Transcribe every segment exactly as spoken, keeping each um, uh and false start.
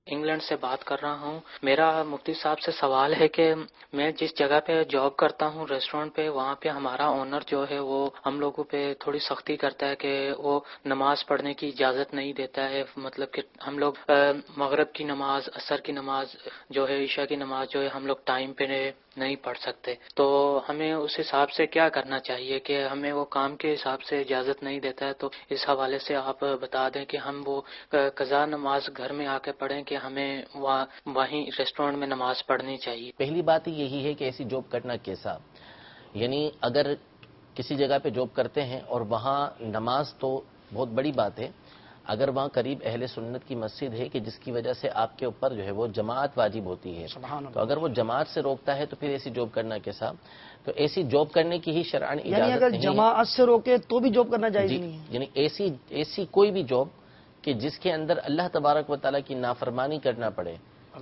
England سے بات کر رہا ہوں. میرا مفتی صاحب سے سوال ہے کہ میں جس جگہ پہ جاب کرتا ہوں ریسٹورینٹ پہ، وہاں پہ ہمارا اونر جو ہے وہ ہم لوگوں پہ تھوڑی سختی کرتا ہے کہ وہ نماز پڑھنے کی اجازت نہیں دیتا ہے. مطلب کہ ہم لوگ مغرب کی نماز، عصر کی نماز جو ہے، عشاء کی نماز جو ہے ہم لوگ ٹائم پہ نہیں پڑھ سکتے. تو ہمیں اس حساب سے کیا کرنا چاہیے کہ ہمیں وہ کام کے حساب سے اجازت نہیں دیتا ہے. تو اس حوالے سے آپ بتا دیں کہ ہم وہ قضا نماز گھر میں آ کے پڑھیں کہ ہمیں وہیں ریسٹورینٹ میں نماز پڑھنی چاہیے. پہلی بات یہی ہے کہ ایسی جاب کرنا کیسا، یعنی اگر کسی جگہ پہ جاب کرتے ہیں اور وہاں نماز تو بہت بڑی بات ہے، اگر وہاں قریب اہل سنت کی مسجد ہے کہ جس کی وجہ سے آپ کے اوپر جو ہے وہ جماعت واجب ہوتی ہے، تو اگر وہ جماعت سے روکتا ہے تو پھر ایسی جاب کرنا کیسا. تو ایسی جاب کرنے کی ہی شرعاً اجازت نہیں ہے. یعنی اگر جماعت سے روکے تو بھی جاب کرنا جائز نہیں ہے. یعنی ایسی ایسی کوئی بھی جاب کہ جس کے اندر اللہ تبارک و تعالیٰ کی نافرمانی کرنا پڑے،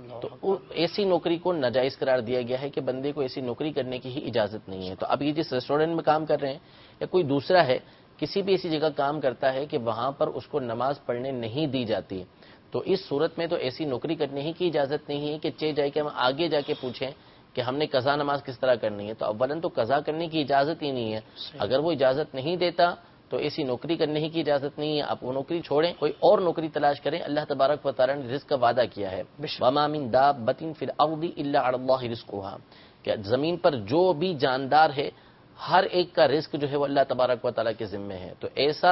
تو ایسی نوکری کو ناجائز قرار دیا گیا ہے کہ بندے کو ایسی نوکری کرنے کی ہی اجازت نہیں ہے. تو اب یہ جس ریسٹورینٹ میں کام کر رہے ہیں یا کوئی دوسرا ہے، کسی بھی ایسی جگہ کام کرتا ہے کہ وہاں پر اس کو نماز پڑھنے نہیں دی جاتی، تو اس صورت میں تو ایسی نوکری کرنے ہی کی اجازت نہیں ہے کہ چہ جائے کہ ہم آگے جا کے پوچھیں کہ ہم نے قضا نماز کس طرح کرنی ہے. تو اولاً تو قضا کرنے کی اجازت ہی نہیں ہے. اگر وہ اجازت نہیں دیتا تو ایسی نوکری کرنے ہی کی اجازت نہیں ہے. آپ وہ نوکری چھوڑیں، کوئی اور نوکری تلاش کریں. اللہ تبارک و تعالیٰ نے رزق کا وعدہ کیا ہے، وَمَا مِن دَابَّةٍ فِي الْأَرْضِ إِلَّا عَلَى اللَّهِ رِزْقُهَا، کہ زمین پر جو بھی جاندار ہے ہر ایک کا رزق جو ہے وہ اللہ تبارک و تعالیٰ کے ذمے ہے. تو ایسا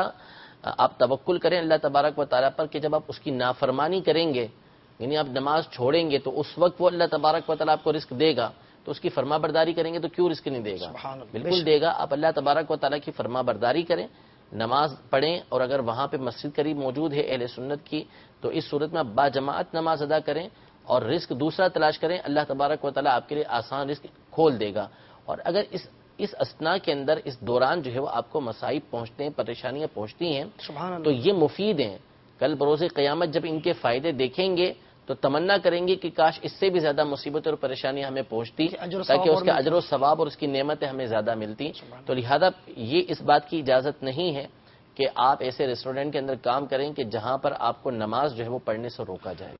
آپ توکل کریں اللہ تبارک و تعالیٰ پر کہ جب آپ اس کی نافرمانی کریں گے، یعنی آپ نماز چھوڑیں گے، تو اس وقت وہ اللہ تبارک و تعالیٰ آپ کو رزق دے گا. تو اس کی فرما برداری کریں گے تو کیوں رزق نہیں دے گا؟ بالکل دے گا. آپ اللہ تبارک و تعالیٰ کی فرما برداری کریں، نماز پڑھیں، اور اگر وہاں پہ مسجد قریب موجود ہے اہل سنت کی تو اس صورت میں با جماعت نماز ادا کریں اور رزق دوسرا تلاش کریں. اللہ تبارک و تعالیٰ آپ کے لیے آسان رزق کھول دے گا. اور اگر اس اس اسنا کے اندر اس دوران جو ہے وہ آپ کو مصائب پہنچتے ہیں، پریشانیاں پہنچتی ہیں، تو یہ مفید ہیں. کل بروز قیامت جب ان کے فائدے دیکھیں گے تو تمنا کریں گے کہ کاش اس سے بھی زیادہ مصیبتیں اور پریشانیاں ہمیں پہنچتی تاکہ اس کا اجر و ثواب اور اس کی نعمتیں ہمیں زیادہ ملتی. تو لہذا یہ اس بات کی اجازت نہیں ہے کہ آپ ایسے ریسٹورینٹ کے اندر کام کریں کہ جہاں پر آپ کو نماز جو ہے وہ پڑھنے سے روکا جائے.